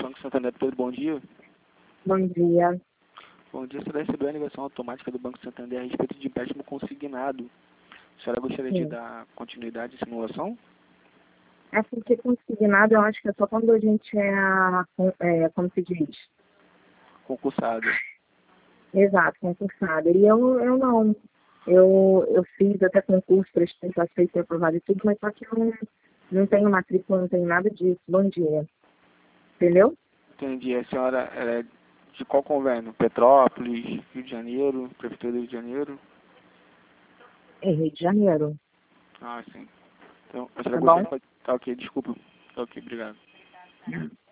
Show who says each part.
Speaker 1: Banco Santander, Pedro, bom dia.
Speaker 2: Bom dia.
Speaker 1: Bom dia, você recebeu a ligação automática do Banco Santander a respeito de empréstimo consignado. A senhora gostaria de
Speaker 2: Sim.
Speaker 1: dar continuidade à simulação?
Speaker 2: É porque consignado eu acho que é só quando a gente como se diz?
Speaker 1: Concursado.
Speaker 2: Exato, concursado. E eu não. Eu fiz até concurso, prestei, passei, fui aprovado e tudo, mas só que eu não tenho matrícula, não tenho nada disso. Bom dia. Entendeu?
Speaker 1: Entendi. A senhora é de qual convênio? Petrópolis, Rio de Janeiro, Prefeitura do Rio de Janeiro?
Speaker 2: É Rio de Janeiro.
Speaker 1: Ah, sim. Então, a senhora
Speaker 2: Tá bom?
Speaker 1: gostaria... Tá ok, desculpa. Tá ok, obrigado.